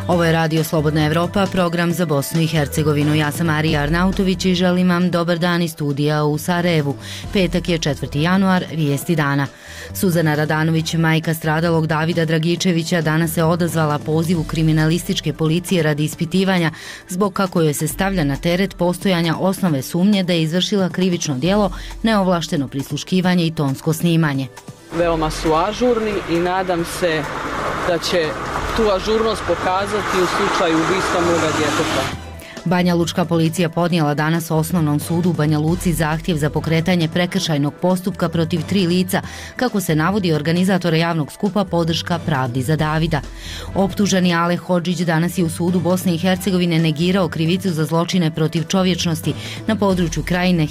Ovo je Radio Slobodna Evropa, program za Bosnu i Hercegovinu. Ja sam Marija Arnautović i želim vam dobar dan iz studija u Sarajevu. Petak je 4. januar, vijesti dana. Suzana Radanović, majka stradalog Davida Dragičevića, danas se odazvala pozivu kriminalističke policije radi ispitivanja zbog kako joj se stavlja na teret postojanja osnove sumnje da je izvršila krivično djelo, neovlašteno prisluškivanje i tonsko snimanje. Veoma su ažurni i nadam se da će tu ažurnost pokazati u slučaju ubistva moga djeteta. Banja Lučka policija podnijela danas Osnovnom sudu u Banja Luci zahtjev za pokretanje prekršajnog postupka protiv 3 lica, kako se navodi organizatora javnog skupa Podrška pravdi za Davida. Optuženi Ale Hodžić danas je u sudu Bosne i Hercegovine negirao krivicu za zločine protiv čovječnosti na području Krajine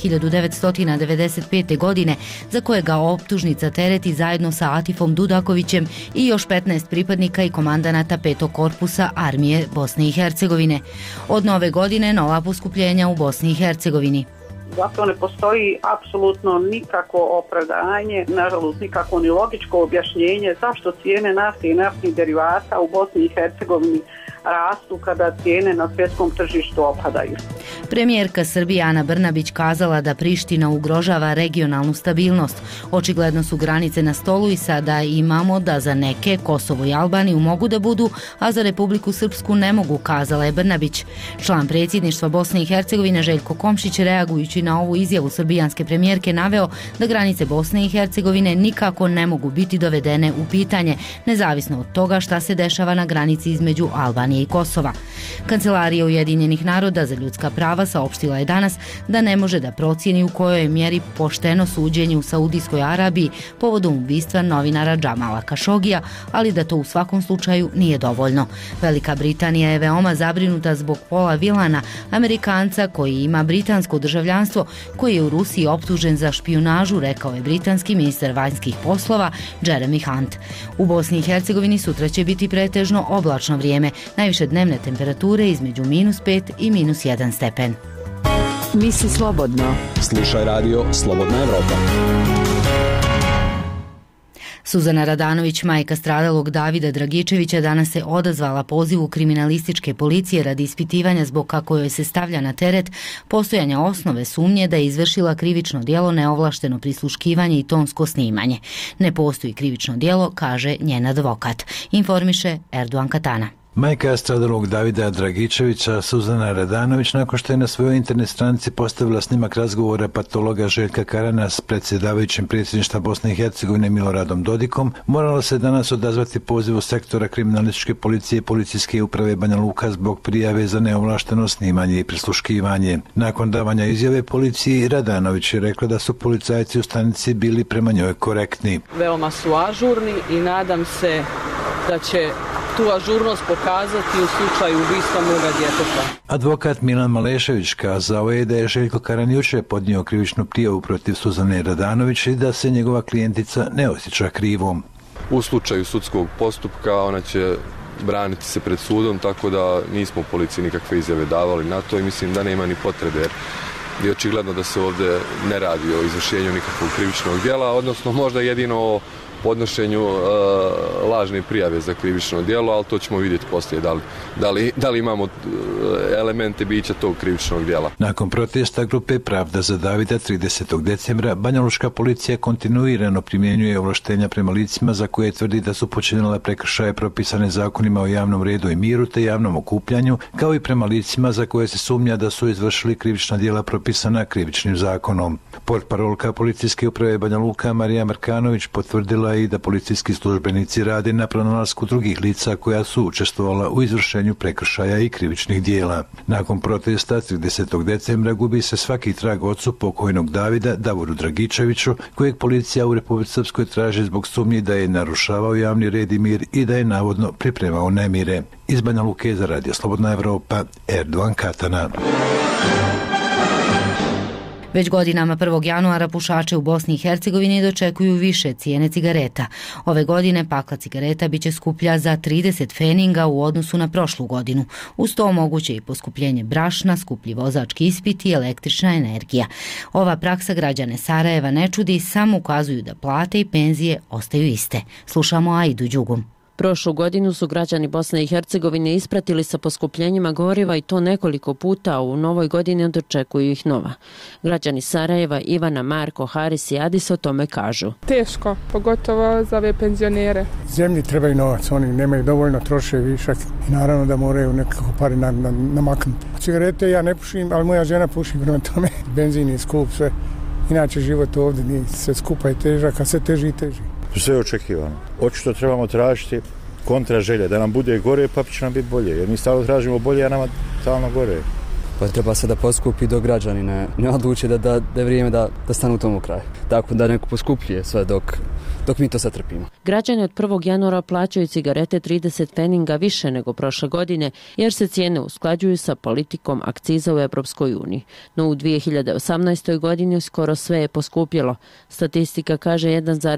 1995. godine, za koje ga optužnica tereti zajedno sa Atifom Dudakovićem i još 15 pripadnika i komandanata 5. korpusa armije Bosne i Hercegovine. Od nove godine nova poskupljenja u Bosni i Hercegovini. Zato ne postoji apsolutno nikakvo opravdanje, nažalost nikakvo ni logičko objašnjenje zašto cijene nafte i naftnih derivata u Bosni i Hercegovini rastu kada cijene na svjetskom tržištu opadaju. Premijerka Srbije Ana Brnabić kazala da Priština ugrožava regionalnu stabilnost. Očigledno su granice na stolu i sada imamo da za neke Kosovo i Albaniju mogu da budu, a za Republiku Srpsku ne mogu, kazala je Brnabić. Član predsjedništva Bosne i Hercegovine Željko Komšić, reagujući na ovu izjavu srbijanske premijerke, naveo da granice Bosne i Hercegovine nikako ne mogu biti dovedene u pitanje, nezavisno od toga šta se dešava na granici između Albanije i Kosova. Kancelarija Ujedinjenih naroda za ljudska prava saopštila je danas da ne može da procijeni u kojoj je mjeri pošteno suđenje u Saudijskoj Arabiji povodom ubistva novinara Džamala Kašogija, ali da to u svakom slučaju nije dovoljno. Velika Britanija je veoma zabrinuta zbog Paula Villana, Amerikanca koji ima britansko državljanstvo, koji je u Rusiji optužen za špijunažu, rekao je britanski ministar vanjskih poslova Jeremy Hunt. U Bosni i Hercegovini sutra će biti pretežno oblačno vrijeme, najviše dnevne temperature između -5 i -1 stepen. Misli slobodno. Slušaj Radio Slobodna Evropa. Suzana Radanović, majka stradalog Davida Dragičevića, danas se odazvala pozivu kriminalističke policije radi ispitivanja zbog kako joj se stavlja na teret postojanja osnove sumnje da je izvršila krivično djelo, neovlašteno prisluškivanje i tonsko snimanje. Ne postoji krivično djelo, kaže njen advokat, informiše Erdogan Katana. Majka stradalog Davida Dragičevića, Suzana Radanović, nakon što je na svojoj internet stranici postavila snimak razgovora patologa Željka Karana s predsjedavajućim predsjedništva Bosne i Hercegovine Miloradom Dodikom, morala se danas odazvati pozivu sektora kriminalističke policije i policijske uprave Banja Luka zbog prijave za neovlašteno snimanje i prisluškivanje. Nakon davanja izjave policiji, Radanović je rekla da su policajci u stanici bili prema njoj korektni. Veoma su ažurni i nadam se da će tu ažurnost pokazati u slučaju ubistva moga djeteta. Advokat Milan Malešević kazao je da je Željko Karan jučer podnio krivičnu prijavu protiv Suzane Radanović i da se njegova klijentica ne osjeća krivom. U slučaju sudskog postupka ona će braniti se pred sudom, tako da nismo policiji nikakve izjave davali na to i mislim da nema ni potrebe, jer je očigledno da se ovdje ne radi o izvršenju nikakvog krivičnog djela, odnosno možda jedino o podnošenju lažne prijave za krivično djelo, ali to ćemo vidjeti poslije da li imamo elemente bića tog krivičnog djela. Nakon protesta grupe Pravda za Davida 30. decembra, Banja Lučka policija kontinuirano primjenjuje ovlaštenja prema licima za koje tvrdi da su počinila prekršaje propisane zakonima o javnom redu i miru te javnom okupljanju, kao i prema licima za koje se sumnja da su izvršili krivična djela propisana krivičnim zakonom. Portparolka policijske uprave Banja Luka Marija Markanović potvrdila i da policijski službenici rade na pronalasku drugih lica koja su učestvovala u izvršenju prekršaja i krivičnih dijela. Nakon protesta 30. decembra gubi se svaki trag ocu pokojnog Davida, Davoru Dragičeviću, kojeg policija u Republici Srpskoj traži zbog sumnji da je narušavao javni red i mir i da je navodno pripremao nemire. Iz Banja Luke za Radio Slobodna Evropa, Erdogan Katana. Već godinama 1. januara pušače u Bosni i Hercegovini dočekuju više cijene cigareta. Ove godine pakla cigareta biće skuplja za 30 feninga u odnosu na prošlu godinu. Uz to moguće i poskupljenje brašna, skuplji vozački ispit i električna energija. Ova praksa građane Sarajeva ne čudi, samo ukazuju da plate i penzije ostaju iste. Slušamo Aidu Đugum. Prošlu godinu su građani Bosne i Hercegovine ispratili sa poskupljenjima goriva i to nekoliko puta, a u novoj godini dočekuju ih nova. Građani Sarajeva, Ivana, Marko, Haris i Adis o tome kažu. Teško, pogotovo za ove penzionere. Zemlji trebaju novac, oni nemaju dovoljno, troše višak i naravno da moraju nekako pari namaknuti. Cigarete ja ne pušim, ali moja žena puši, prema tome benzin je skup, sve. Inače život ovdje nije sve skupa i težak, a sve teži i teži. Sve je očekivano. Očito trebamo tražiti kontra želje, da nam bude gore pa će nam biti bolje. Jer mi stalno tražimo bolje, a nama stalno gore. Pa treba se da poskupi dok građani ne odluče da je vrijeme da stanu u tomu kraju. Tako da neko poskupljuje sve dok mi to sad trpimo. Građani od 1. januara plaćaju cigarete 30 pfeninga više nego prošle godine, jer se cijene usklađuju sa politikom akciza u Europskoj uniji. No u 2018. godini skoro sve je poskupjelo. Statistika kaže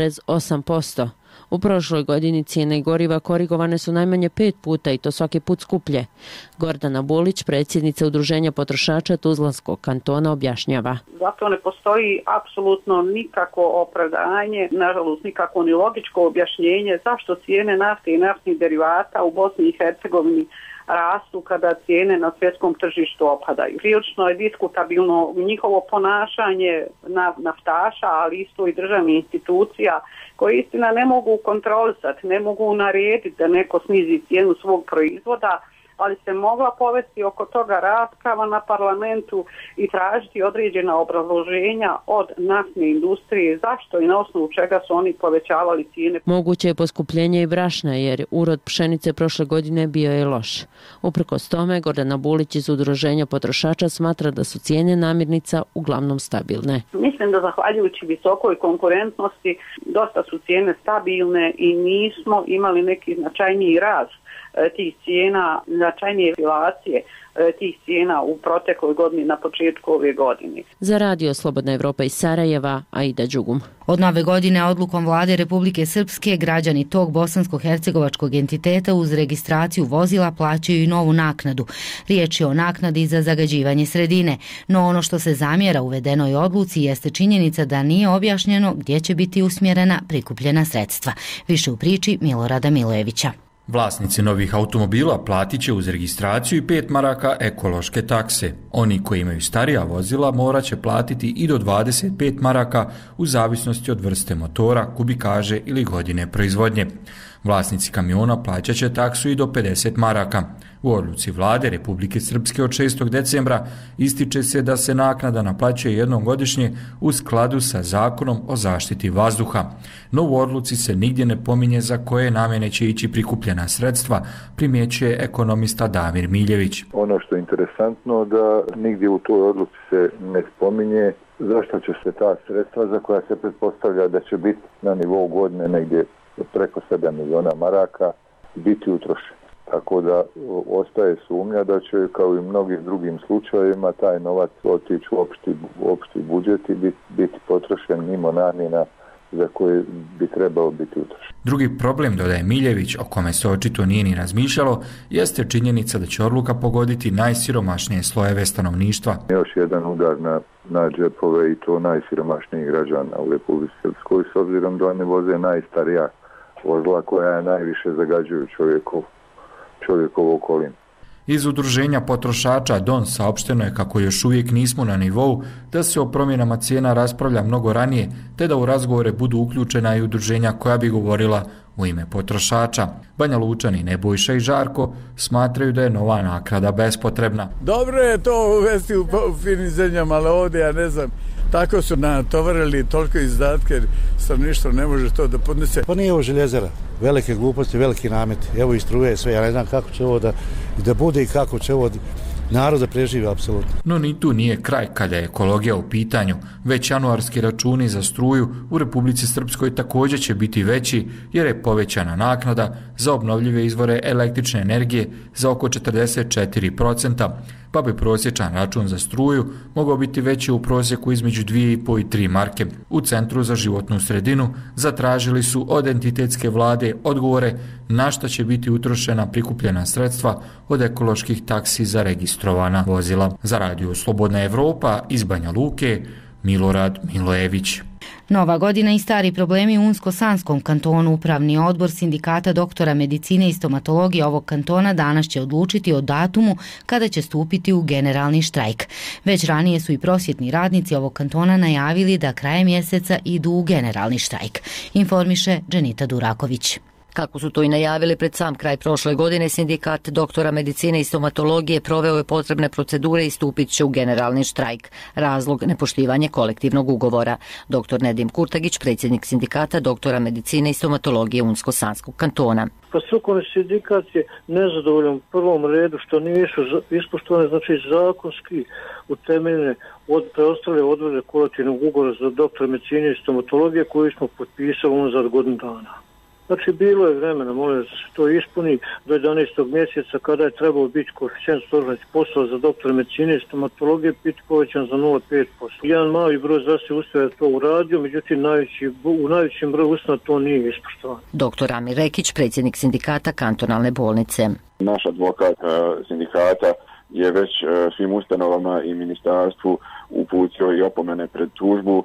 1,8%. U prošloj godini cijene goriva korigovane su najmanje 5 puta i to svaki put skuplje. Gordana Bulić, predsjednica Udruženja potrošača Tuzlanskog kantona, objašnjava. Zato ne postoji apsolutno nikako opravdanje, nažalost nikako ni logičko objašnjenje zašto cijene nafte i naftnih derivata u Bosni i Hercegovini rastu kada cijene na svjetskom tržištu opadaju. Prilično je diskutabilno njihovo ponašanje naftaša, ali isto i državnih institucija koje istina ne mogu kontrolisati, ne mogu narediti da neko snizi cijenu svog proizvoda, ali se mogla povesti oko toga rasprava na parlamentu i tražiti određena obrazloženja od naftne industrije zašto i na osnovu čega su oni povećavali cijene. Moguće je poskupljenje i brašna jer urod pšenice prošle godine bio je loš. Uprkos tome, Gordana Bulić iz Udruženja potrošača smatra da su cijene namirnica uglavnom stabilne. Mislim da zahvaljujući visokoj konkurentnosti dosta su cijene stabilne i nismo imali neki značajniji rast tih cijena, značajnije oscilacije tih cijena u protekloj godini na početku ove godine. Za Radio Slobodna Evropa iz Sarajeva, Aida Đugum. Od nove godine odlukom vlade Republike Srpske građani tog bosansko-hercegovačkog entiteta uz registraciju vozila plaćaju i novu naknadu. Riječ je o naknadi za zagađivanje sredine, no ono što se zamjera uvedenoj odluci jeste činjenica da nije objašnjeno gdje će biti usmjerena prikupljena sredstva. Više u priči Milorada Milojevića. Vlasnici novih automobila platit će uz registraciju i 5 maraka ekološke takse. Oni koji imaju starija vozila morat će platiti i do 25 maraka u zavisnosti od vrste motora, kubikaže ili godine proizvodnje. Vlasnici kamiona plaćat će taksu i do 50 maraka. U odluci vlade Republike Srpske od 6. decembra ističe se da se naknada naplaćuje jednom godišnje u skladu sa Zakonom o zaštiti vazduha. No u odluci se nigdje ne pominje za koje namjene će ići prikupljena sredstva, primjećuje ekonomista Damir Miljević. Ono što je interesantno da nigdje u toj odluci se ne spominje zašto će se ta sredstva za koja se pretpostavlja da će biti na nivou godine negdje preko 7 miliona maraka biti utrošen. Tako da ostaje sumnja da će kao i u mnogim drugim slučajevima taj novac otići u opšti budžet i biti potrošen mimo namjena za koje bi trebao biti utrošen. Drugi problem, dodaje Miljević, o kome se očito nije ni razmišljalo, jeste činjenica da će odluka pogoditi najsiromašnije slojeve stanovništva. Još jedan udar na džepove i to najsiromašnijih građana u Republici Srpskoj, s obzirom da oni voze najstarija vozila koja najviše zagađuju čovjekovu okolinu. Iz Udruženja potrošača DON saopšteno je kako još uvijek nismo na nivou da se o promjenama cijena raspravlja mnogo ranije, te da u razgovore budu uključena i udruženja koja bi govorila u ime potrošača. Banja Lučani, Nebojša i Žarko smatraju da je nova naknada bespotrebna. Dobro je to uvesti u finim zemljama, ali ovdje ja ne znam. Tako su natovarili toliko izdatke, stanovništvo ne može to da podnese. Pa nije ovo Željezara, velike gluposti, veliki nameti. Evo i struje sve, ja ne znam kako će ovo da bude i kako će ovo narod da preživi apsolutno. No ni tu nije kraj kada je ekologija u pitanju. Već januarski računi za struju u Republici Srpskoj također će biti veći jer je povećana naknada za obnovljive izvore električne energije za oko 44%, pa bi prosječan račun za struju mogao biti veći u prosjeku između 2,5 i 3 marke. U Centru za životnu sredinu zatražili su od entitetske vlade odgovore na šta će biti utrošena prikupljena sredstva od ekoloških taksi za registrovana vozila. Za Radio Slobodna Evropa iz Banja Luke, Milorad Milojević. Nova godina i stari problemi u Unsko-Sanskom kantonu. Upravni odbor Sindikata doktora medicine i stomatologije ovog kantona danas će odlučiti o datumu kada će stupiti u generalni štrajk. Već ranije su i prosvjetni radnici ovog kantona najavili da krajem mjeseca idu u generalni štrajk, informiše Dženita Duraković. Kako su to i najavili pred sam kraj prošle godine, Sindikat doktora medicine i stomatologije proveo je potrebne procedure i stupit će u generalni štrajk. Razlog nepoštivanje kolektivnog ugovora. Dr. Nedim Kurtagić, predsjednik Sindikata doktora medicine i stomatologije Unsko-Sanskog kantona. Pa strukovni sindikat je nezadovoljan u prvom redu što nisu ispoštovane, znači zakonski utemeljene preostale odredbe kolektivnog ugovora za doktora medicine i stomatologije koji smo potpisali unazad godinu dana. Znači, bilo je vremena, molim da se to ispuni do 11. mjeseca kada je trebao biti koeficijent složenosti poslova za doktora medicine i stomatologije biti povećan za 0,5%. Jedan mali broj zdravstvenih ustanova je to uradio, međutim u najvećem broju ustanova to nije ispoštovano. Dr. Amir Rekić, predsjednik Sindikata kantonalne bolnice. Naš advokat sindikata je već svim ustanovama i ministarstvu uputio i opomene pred tužbu.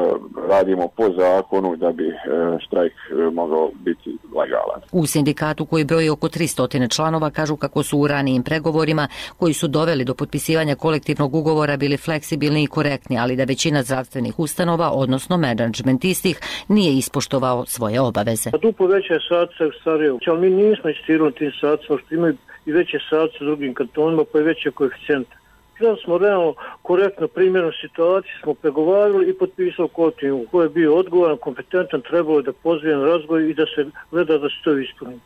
Radimo po zakonu da bi štrajk mogao biti legalan. U sindikatu koji broji oko 300 članova kažu kako su u ranijim pregovorima koji su doveli do potpisivanja kolektivnog ugovora bili fleksibilni i korektni, ali da većina zdravstvenih ustanova, odnosno menadžment istih, nije ispoštovao svoje obaveze. Duplo veće satce u Sarajevu, ali mi nismo istirali tim satcima što imaju i veće satce u drugim kantonima pa je veće koeficijente. Da smo realno korektno primjerno situaciji smo pregovarali i potpisali kolektivni koji je bio odgovoran, kompetentan, trebalo je da pozove na razgovor i da se gleda da se to ispuni.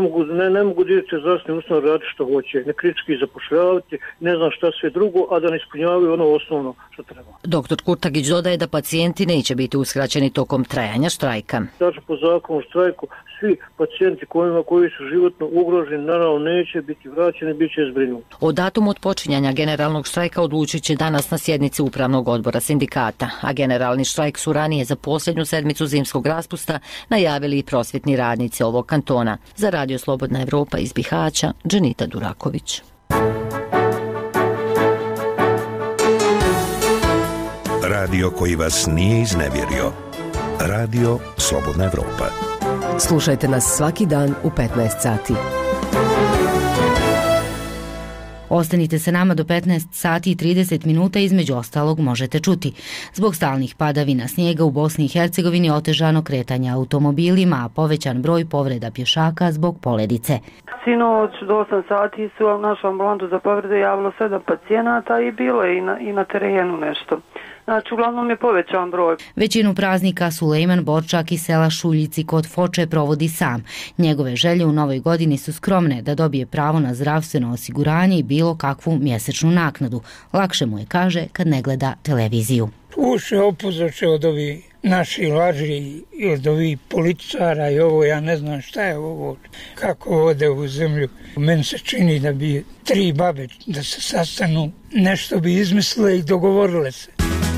Ne mogu direktori zdravstvene ustanove raditi što hoće, ne kritički zapošljavati, ne znam šta sve drugo, a da ne ispunjavaju ono osnovno što treba. Dr. Kurtagić dodaje da pacijenti neće biti uskraćeni tokom trajanja štrajka. Znači po zakonu o štrajku svi pacijenti koji su životno ugroženi naravno neće biti vraćeni, bit će zbrinuti. O datumu otpočinjanja generalnog štrajka odlučit će danas na sjednici upravnog odbora sindikata, a generalni štrajk su ranije za posljednju sedmicu zimskog raspusta najavili i prosvjetni radnici ovog kantona. Za Radio Slobodna Evropa iz Bihaća, Dženita Duraković. Radio koji vas nije iznevjerio. Radio Slobodna Evropa. Slušajte nas svaki dan u 15 sati. Ostanite se nama do 15 sati i 30 minuta, između ostalog možete čuti. Zbog stalnih padavina snijega u Bosni i Hercegovini otežano kretanje automobilima, a povećan broj povreda pješaka zbog poledice. Sinoć do 8 sati su u našu ambulantu za povrede javilo 7 pacijenata i bilo je i na terenu nešto. Znači, uglavnom je povećan broj. Većinu praznika Sulejman Borčak iz sela Šuljici kod Foče provodi sam. Njegove želje u novoj godini su skromne, da dobije pravo na zdravstveno osiguranje i bilo kakvu mjesečnu naknadu. Lakše mu je, kaže, kad ne gleda televiziju. Uše opozoče od ovih naših laži i od ovih političara i ovo, ja ne znam šta je ovo, kako ode u zemlju. Meni se čini da bi 3 babe da se sastanu, nešto bi izmislile i dogovorile se.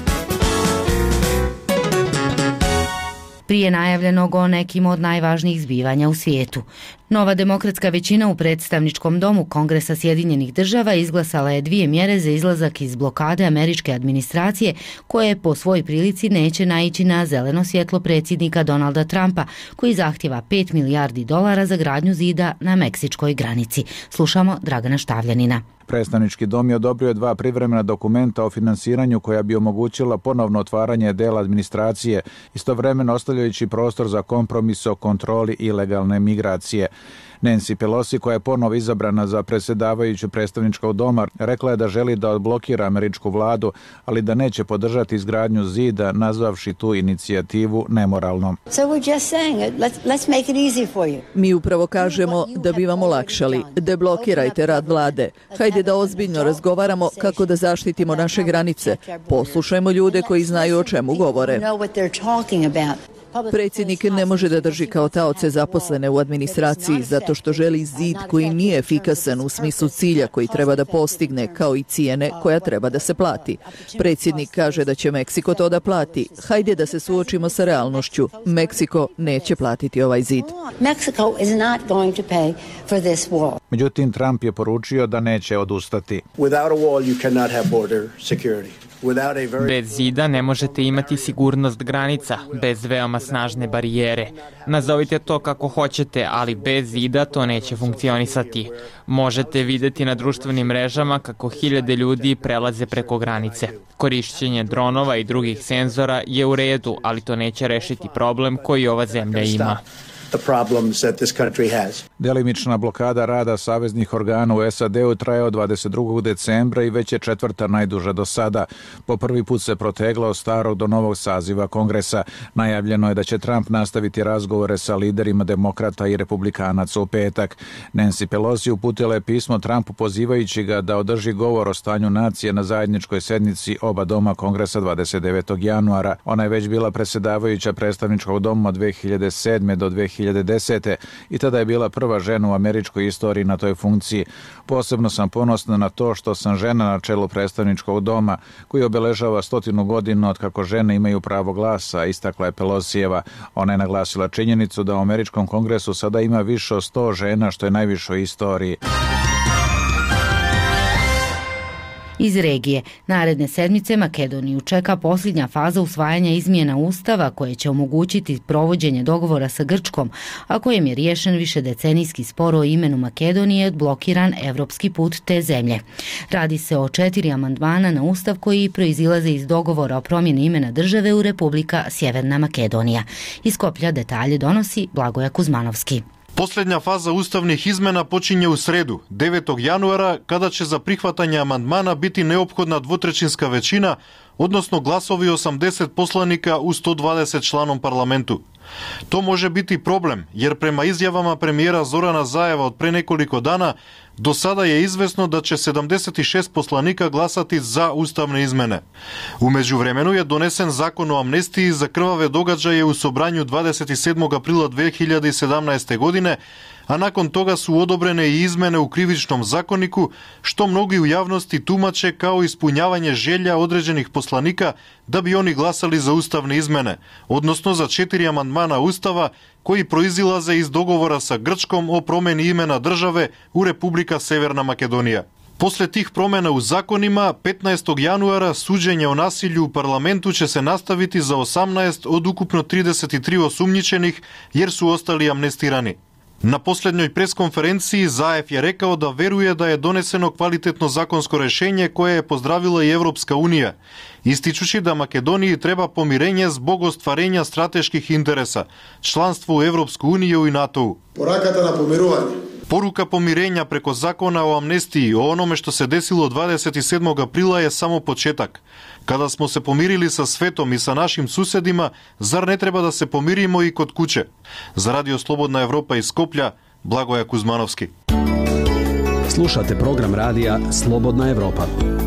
Prije najavljenog o nekim od najvažnijih zbivanja u svijetu. Nova demokratska većina u predstavničkom domu Kongresa Sjedinjenih država izglasala je 2 mjere za izlazak iz blokade američke administracije koje po svoj prilici neće naići na zeleno svjetlo predsjednika Donalda Trumpa koji zahtjeva $5 milijardi za gradnju zida na meksičkoj granici. Slušamo Dragana Štavljanina. Predstavnički dom je odobrio 2 privremena dokumenta o finansiranju koja bi omogućila ponovno otvaranje dela administracije, istovremeno ostavljajući prostor za kompromis o kontroli ilegalne migracije. Nancy Pelosi, koja je ponovo izabrana za predsjedavajuću predstavničkog doma, rekla je da želi da odblokira američku vladu, ali da neće podržati izgradnju zida, nazvavši tu inicijativu nemoralnom. Mi upravo kažemo da bi vam olakšali. Deblokirajte rad vlade. Hajde da ozbiljno razgovaramo kako da zaštitimo naše granice. Poslušajmo ljude koji znaju o čemu govore. Predsjednik ne može da drži kao taoce zaposlene u administraciji zato što želi zid koji nije efikasan u smislu cilja koji treba da postigne, kao i cijene koja treba da se plati. Predsjednik kaže da će Meksiko to da plati. Hajde da se suočimo sa realnošću. Meksiko neće platiti ovaj zid. Međutim, Trump je poručio da neće odustati. Without a wall you cannot have border security. Bez zida ne možete imati sigurnost granica, bez veoma snažne barijere. Nazovite to kako hoćete, ali bez zida to neće funkcionisati. Možete videti na društvenim mrežama kako hiljade ljudi prelaze preko granice. Korišćenje dronova i drugih senzora je u redu, ali to neće rešiti problem koji ova zemlja ima. Delimična blokada rada saveznih organa u SAD-u traje od 22. decembra i već je četvrta najduža do sada. Po prvi put se protegla od starog do novog saziva Kongresa. Najavljeno je da će Trump nastaviti razgovore sa liderima demokrata i republikanaca u petak. Nancy Pelosi uputila je pismo Trumpu pozivajući ga da održi govor o stanju nacije na zajedničkoj sednici oba doma Kongresa 29. januara. Ona je već bila predsjedavajuća predstavničkog doma od 2007. do 2010. i tada je bila prva žena u američkoj istoriji na toj funkciji. Posebno sam ponosna na to što sam žena na čelu predstavničkog doma koji obeležava 100 godina od kako žene imaju pravo glasa, istakla je Pelosijeva. Ona je naglasila činjenicu da u američkom kongresu sada ima više od 100 žena, što je najviše u istoriji. Iz regije. Naredne sedmice Makedoniju čeka posljednja faza usvajanja izmjena Ustava koje će omogućiti provođenje dogovora sa Grčkom, a kojem je riješen višedecenijski spor o imenu Makedonije blokiran evropski put te zemlje. Radi se o 4 amandmana na Ustav koji proizilaze iz dogovora o promjeni imena države u Republika Sjeverna Makedonija. Iz Skoplja detalje donosi Blagoja Kuzmanovski. Posljednja faza ustavnih izmena počinje u sredu, 9. januara, kada će za prihvatanje amandmana biti neophodna dvotrećinska većina, odnosno glasovi 80 poslanika u 120 članom parlamentu. To može biti problem, jer prema izjavama premijera Zorana Zajeva od pre nekoliko dana, do sada je izvesno da će 76 poslanika glasati za ustavne izmene. U međuvremenu je donesen zakon o amnestiji za krvave događaje u Sobranju 27. aprila 2017. godine, a nakon toga su odobrene i izmene u krivičnom zakoniku, što mnogi u javnosti tumače kao ispunjavanje želja određenih poslanika da bi oni glasali za ustavne izmene, odnosno za 4 amandmana Ustava koji proizilaze iz dogovora sa Grčkom o promjeni imena države u Republika Severna Makedonija. Posle tih promjena u zakonima, 15. januara suđenje o nasilju u parlamentu će se nastaviti za 18 od ukupno 33 osumnjičenih, jer su ostali amnestirani. Na posljednjoj preskonferenciji Zaev je rekao da veruje da je doneseno kvalitetno zakonsko rješenje koje je pozdravila i Evropska unija, ističući da Makedoniji treba pomirenje zbog ostvarenja strateških interesa, članstvo u Evropsku uniju i NATO-u. Porakata na pomiruvanje. Poruka pomirenja preko zakona o amnestiji o onome što se desilo 27. aprila je samo početak. Kada smo se pomirili sa svetom i sa našim susedima, zar ne treba da se pomirimo i kod kuće? Za Radio Slobodna Evropa iz Skoplja, Blagoja Kuzmanovski. Slušate program radija Slobodna Evropa.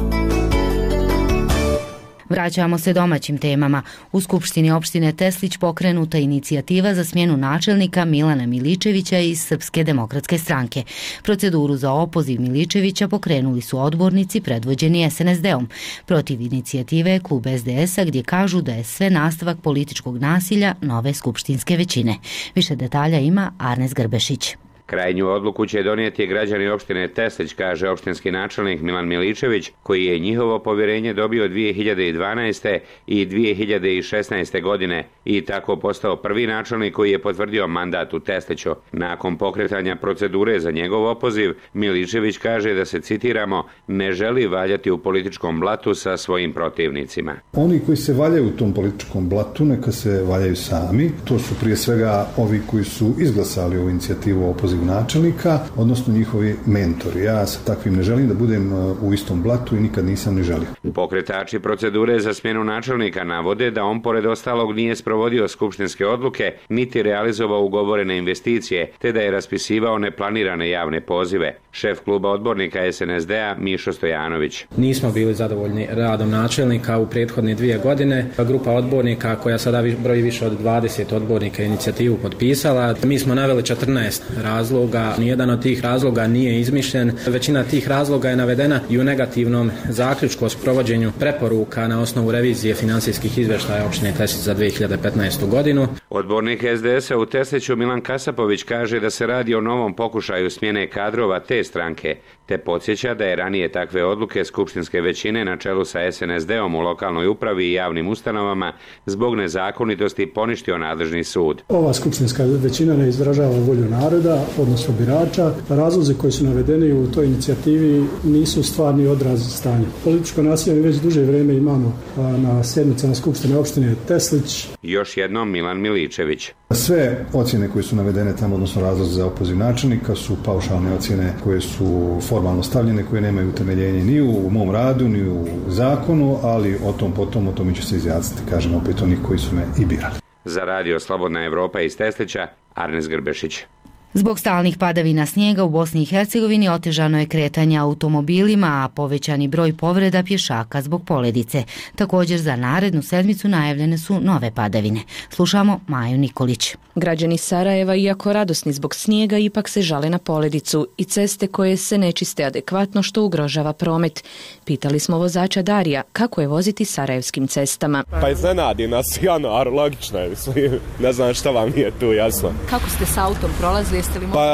Vraćamo se domaćim temama. U Skupštini opštine Teslić pokrenuta inicijativa za smjenu načelnika Milana Miličevića iz Srpske demokratske stranke. Proceduru za opoziv Miličevića pokrenuli su odbornici predvođeni SNSD-om. Protiv inicijative je klub SDS-a gdje kažu da je sve nastavak političkog nasilja nove skupštinske većine. Više detalja ima Arnes Grbešić. Krajnju odluku će donijeti građani opštine Teslić, kaže opštinski načelnik Milan Miličević, koji je njihovo povjerenje dobio 2012. i 2016. godine i tako postao prvi načelnik koji je potvrdio mandat u Tesliću. Nakon pokretanja procedure za njegov opoziv, Miličević kaže da se, citiramo, ne želi valjati u političkom blatu sa svojim protivnicima. Oni koji se valjaju u tom političkom blatu, neka se valjaju sami. To su prije svega ovi koji su izglasali ovu inicijativu o opozivu načelnika, odnosno njihovi mentori. Ja sa takvim ne želim da budem u istom blatu i nikad nisam ni želio. Pokretači procedure za smjenu načelnika navode da on pored ostalog nije sprovodio skupštinske odluke, niti realizovao ugovorene investicije, te da je raspisivao neplanirane javne pozive. Šef kluba odbornika SNSD-a Mišo Stojanović. Nismo bili zadovoljni radom načelnika u prethodne 2 godine. Grupa odbornika koja sada broji više od 20 odbornika inicijativu potpisala. Mi smo naveli 14 razloga. Nijedan od tih razloga nije izmišljen. Većina tih razloga je navedena i u negativnom zaključku o sprovođenju preporuka na osnovu revizije finansijskih izvještaja opštine Teslić za 2015. godinu. Odbornik SDS-a u Tesliću Milan Kasapović kaže da se radi o novom pokušaju smjene kadrova te dvije stranke, te podsjeća da je ranije takve odluke skupštinske većine na čelu sa SNSD-om u lokalnoj upravi i javnim ustanovama zbog nezakonitosti poništio nadležni sud. Ova skupštinska većina ne izražava volju naroda, odnosno birača. Razlozi koji su navedeni u toj inicijativi nisu stvarni odraz stanja. Političko nasilje već duže vrijeme imamo na sjednicama skupštine opštine Teslić. Još jednom Milan Miličević. Sve ocjene koje su navedene tamo, odnosno razlozi za opoziv načelnika, su paušalne ocjene koje su formalno stavljene, koje nemaju utemeljenje ni u mom radu, ni u zakonu, ali o tom će se izjasniti, kažem opet, oni koji su me i birali. Za radio Slobodna Evropa iz Teslića, Arnes Grbešić. Zbog stalnih padavina snijega u Bosni i Hercegovini otežano je kretanje automobilima, a povećani broj povreda pješaka zbog poledice. Također za narednu sedmicu najavljene su nove padavine. Slušamo Maju Nikolić. Građani Sarajeva, iako radosni zbog snijega, ipak se žale na poledicu i ceste koje se ne čiste adekvatno, što ugrožava promet. Pitali smo vozača Darija kako je voziti sarajevskim cestama. Pa iznenadi nas januar, logično je. Ne znam šta vam nije tu jasno. Kako ste s autom prolazili?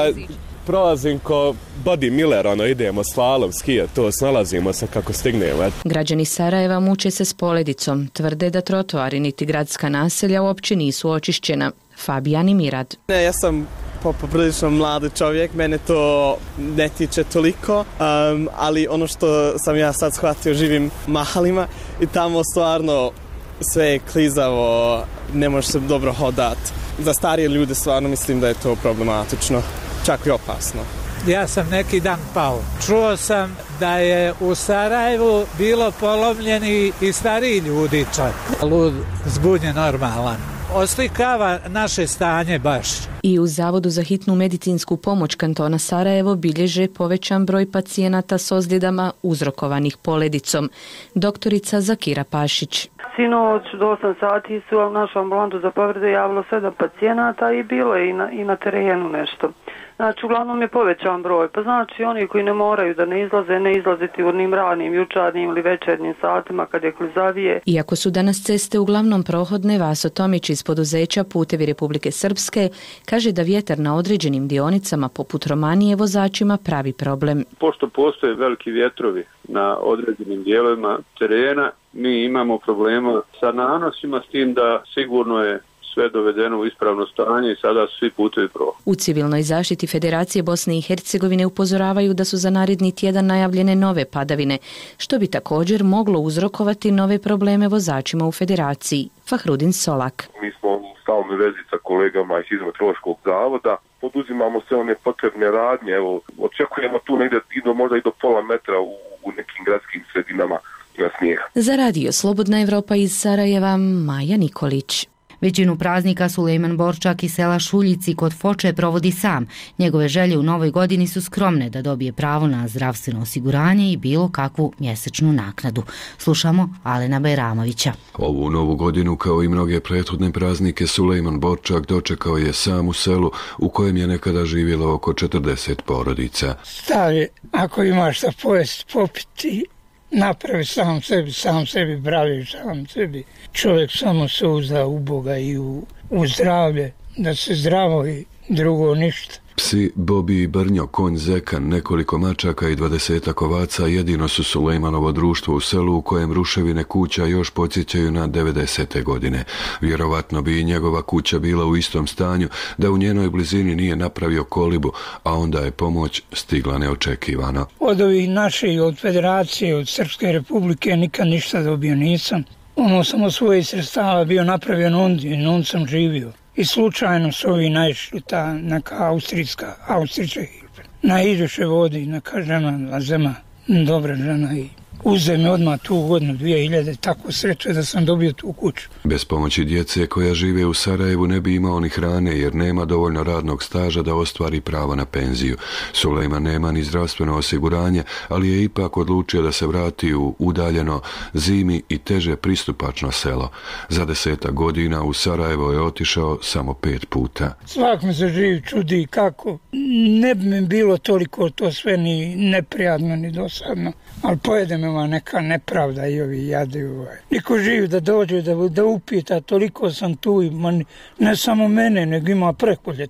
Prolazim ko Body Miller, idemo slalom, skije, to snalazimo se kako stignemo. Građani Sarajeva muče se s poledicom, tvrde da trotoari niti gradska naselja uopće nisu očišćena. Fabijan i Mirad. Ja sam poprilično mladi čovjek, mene to ne tiče toliko, ali ono što sam ja sad shvatio, živim Mahalima i tamo stvarno sve je klizavo, ne može se dobro hodati. Za starije ljude stvarno mislim da je to problematično, čak i opasno. Ja sam neki dan pao. Čuo sam da je u Sarajevu bilo polomljeni i stariji ljudi čak. Lud, zbunjen, normalan. Oslikava naše stanje baš. I u Zavodu za hitnu medicinsku pomoć kantona Sarajevo bilježe povećan broj pacijenata s ozljedama uzrokovanih poledicom. Doktorica Zakira Pašić. Sinoć do 8 sati su u našu ambulantu za povrede javilo 7 pacijenata i bilo je i na terenu nešto. Znači, uglavnom je povećan broj. Pa znači, oni koji ne moraju da ne izlaziti u onim ranim, jučarnim ili večernjim satima kad je klizavije. Iako su danas ceste uglavnom prohodne, Vaso Tomić iz poduzeća Putevi Republike Srpske kaže da vjetar na određenim dionicama poput Romanije vozačima pravi problem. Pošto postoje veliki vjetrovi na određenim dijelovima terena, mi imamo problema sa nanosima, s tim da sigurno je sve dovedeno u ispravno stanje i sada svi putevi prohodni. U civilnoj zaštiti Federacije Bosne i Hercegovine upozoravaju da su za naredni tjedan najavljene nove padavine, što bi također moglo uzrokovati nove probleme vozačima u Federaciji. Fahrudin Solak. Mi smo u stalnoj vezi sa kolegama iz Hidrometeorološkog zavoda. Poduzimamo sve one potrebne radnje. Evo, očekujemo tu negdje možda i do pola metra u nekim gradskim sredinama na snijeg. Za radio Slobodna Evropa iz Sarajeva, Maja Nikolić. Većinu praznika Sulejman Borčak iz sela Šuljici kod Foče provodi sam. Njegove želje u novoj godini su skromne, da dobije pravo na zdravstveno osiguranje i bilo kakvu mjesečnu naknadu. Slušamo Alena Bajramovića. Ovu novu godinu, kao i mnoge prethodne praznike, Sulejman Borčak dočekao je sam u selu u kojem je nekada živjelo oko 40 porodica. Stavi, ako imaš šta pojesti, popiti, napravi sam sebi, bravi sam sebi. Čovjek samo se uzda u Boga i u zdravlje, da se zdravo i drugo ništa. Psi Bobi i Brnjo, konj Zekan, nekoliko mačaka i 20 ovaca jedino su Sulejmanovo društvo u selu u kojem ruševine kuća još podsjećaju na 90. godine. Vjerovatno bi i njegova kuća bila u istom stanju da u njenoj blizini nije napravio kolibu, a onda je pomoć stigla neočekivano. Od ovih naših, od Federacije, od Srpske republike nikad ništa dobio nisam. Sam od svojih sredstava bio napravljen on sam živio. I slučajno su ovi naišli, ta neka Austrička naiđeše vodi, neka žena, Lazema, dobra žena i uze me odmah tu godinu 2000, tako sreće da sam dobio tu kuću. Bez pomoći djece koja žive u Sarajevu ne bi imao ni hrane jer nema dovoljno radnog staža da ostvari pravo na penziju. Sulejman nema ni zdravstveno osiguranje, ali je ipak odlučio da se vrati u udaljeno, zimi i teže pristupačno selo. Za 10 godina u Sarajevo je otišao samo 5 puta. Svak mi se živi čudi kako. Ne bi mi bilo toliko to sve ni neprijatno ni dosadno, ali pojede me neka nepravda i ovi jade. Niko živi da dođe da upita, toliko sam tu i ne samo mene, nego ima preko ljeta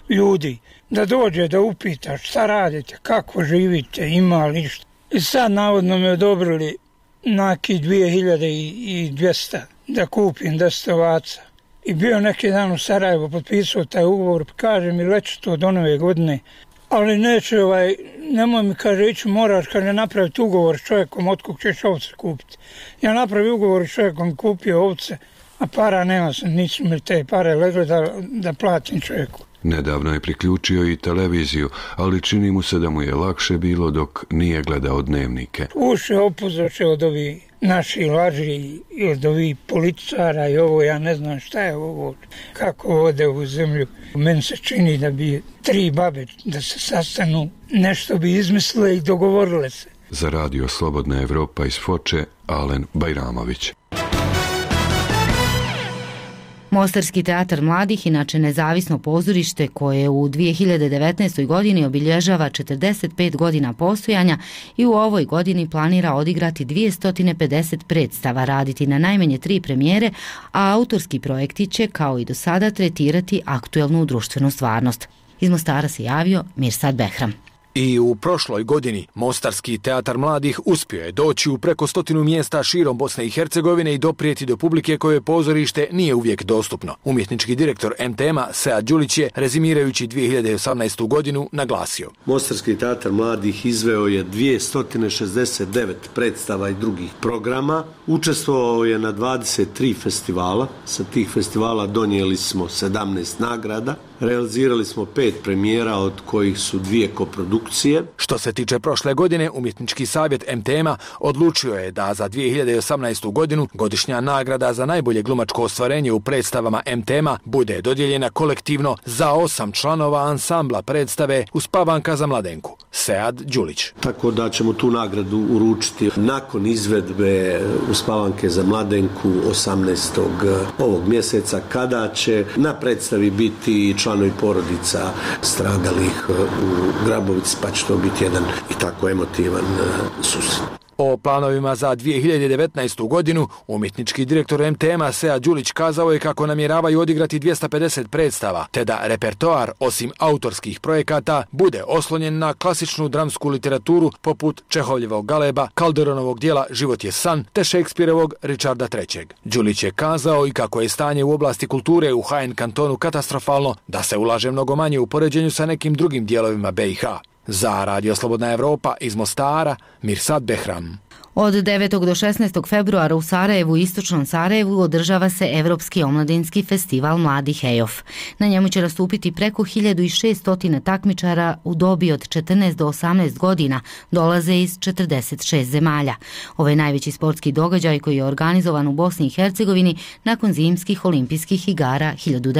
ljudi, da dođe da upita šta radite, kako živite, ima li što. I sad navodno me odobrili neki 2200 da kupim 10 ovaca. I bio neki dan u Sarajevu, potpisao taj ugovor, kaže mi leći to do nove godine, ali neće, nemoj mi, kaže, ići moraš, kaže, napraviti ugovor s čovjekom od kog ćeš ovce kupiti. Ja napravio ugovor s čovjekom, kupio ovce, a para nema, nisu mi te pare legle da platim čovjeku. Nedavno je priključio i televiziju, ali čini mu se da mu je lakše bilo dok nije gledao dnevnike. Uše opozoče od ovih naših laži i od ovih političara i ovo, ja ne znam šta je ovo, kako vode u zemlju. Meni se čini da bi 3 babe da se sastanu, nešto bi izmislile i dogovorile se. Za radio Slobodna Evropa iz Foče, Alen Bajramović. Mostarski teatar mladih, inače nezavisno pozorište koje u 2019. godini obilježava 45 godina postojanja i u ovoj godini planira odigrati 250 predstava, raditi na najmanje 3 premijere, a autorski projekti će, kao i do sada, tretirati aktuelnu društvenu stvarnost. Iz Mostara se javio Mirsad Behram. I u prošloj godini Mostarski teatar mladih uspio je doći u preko 100 mjesta širom Bosne i Hercegovine i doprijeti do publike koje pozorište nije uvijek dostupno. Umjetnički direktor MTM-a Sead Đulić je, rezimirajući 2018. godinu, naglasio. Mostarski teatar mladih izveo je 269 predstava i drugih programa. Učestvovao je na 23 festivala. Sa tih festivala donijeli smo 17 nagrada. Realizirali smo 5 premijera, od kojih su 2 koprodukcije. Što se tiče prošle godine, Umjetnički savjet MTM-a odlučio je da za 2018. godinu godišnja nagrada za najbolje glumačko ostvarenje u predstavama MTM-a bude dodijeljena kolektivno za 8 članova ansambla predstave Uspavanka za mladenku. Sead Đulić. Tako da ćemo tu nagradu uručiti nakon izvedbe Uspavanke za mladenku 18. ovog mjeseca, kada će na predstavi biti članovi porodica stradalih u Grabovici, pa će to biti jedan i tako emotivan susret. O planovima za 2019. godinu umjetnički direktor MTM-a Sead Đulić kazao je kako namjeravaju odigrati 250 predstava, te da repertoar, osim autorskih projekata, bude oslonjen na klasičnu dramsku literaturu poput Čehovljevog Galeba, Calderonovog dijela Život je san, te Šekspirovog Richarda III. Đulić je kazao i kako je stanje u oblasti kulture u HN kantonu katastrofalno, da se ulaže mnogo manje u poređenju sa nekim drugim dijelovima BiH. Za Radio Slobodna Evropa iz Mostara, Mirsad Behram. Od 9. do 16. februara u Sarajevu i Istočnom Sarajevu održava se Evropski omladinski festival mladih EOF. Na njemu će nastupiti preko 1600 takmičara u dobi od 14 do 18 godina, dolaze iz 46 zemalja. Ovo je najveći sportski događaj koji je organizovan u Bosni i Hercegovini nakon zimskih olimpijskih igara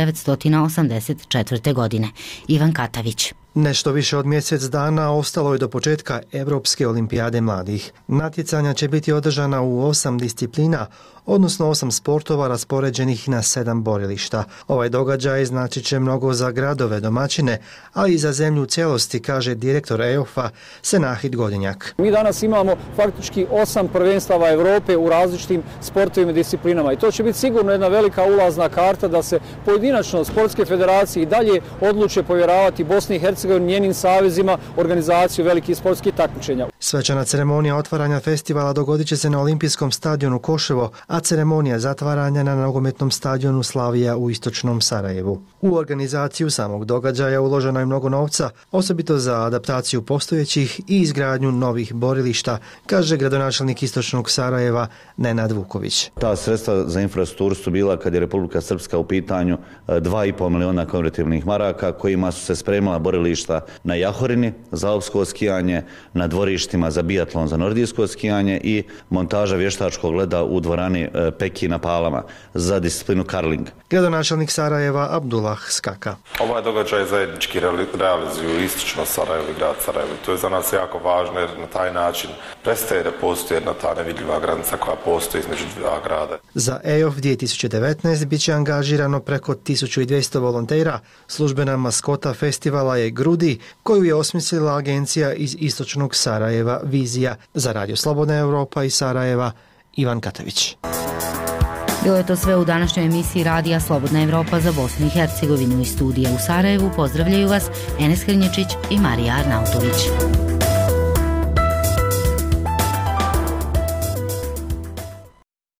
1984. godine. Ivan Katavić. Nešto više od mjesec dana ostalo je do početka Evropske olimpijade mladih. Natjecanja će biti održana u 8 disciplina, odnosno 8 sportova raspoređenih na 7 borilišta. Ovaj događaj znači će mnogo za gradove domaćine, ali i za zemlju u cijelosti, kaže direktor EOF-a Senahid Godinjak. Mi danas imamo faktički 8 prvenstava Europe u različitim sportovima i disciplinama i to će biti sigurno jedna velika ulazna karta da se pojedinačno sportske federacije i dalje odluče povjeravati Bosni i Hercegovini, njenim savezima, organizaciju velikih sportskih takmičenja. Svečana ceremonija otvaranja festivala dogodit će se na Olimpijskom stadionu Koševo, a ceremonija zatvaranja na nogometnom stadionu Slavija u Istočnom Sarajevu. U organizaciju samog događaja uloženo je mnogo novca, osobito za adaptaciju postojećih i izgradnju novih borilišta, kaže gradonačelnik Istočnog Sarajeva Nenad Vuković. Ta sredstva za infrastrukturu su bila, kad je Republika Srpska u pitanju, 2,5 miliona konvertibilnih maraka kojima su se spremala borilišta na Jahorini za alpsko skijanje, na dvorištima za biatlon za nordijsko skijanje i montaža vještačkog leda u dvorani Peki na Palama za disciplinu karling. Gradonačelnik Sarajeva Abdullah Skaka. Ovaj događaj zajednički realizuju Istočno Sarajevo i grad Sarajevo. To je za nas jako važno jer na taj način prestaje da postoji jedna ta nevidljiva granica koja postoji između dva grada. Za EOF 2019 bit će angažirano preko 1200 volontera. Službena maskota festivala je Grudi, koju je osmislila agencija iz Istočnog Sarajeva Vizija. Za Radio Slobodna Evropa iz Sarajeva, Ivan Katavić. Bilo je to sve u današnjoj emisiji Radija Slobodna Evropa za Bosnu i Hercegovinu. Iz studija u Sarajevu pozdravljaju vas Enes Hrnječić i Marija Arnautović.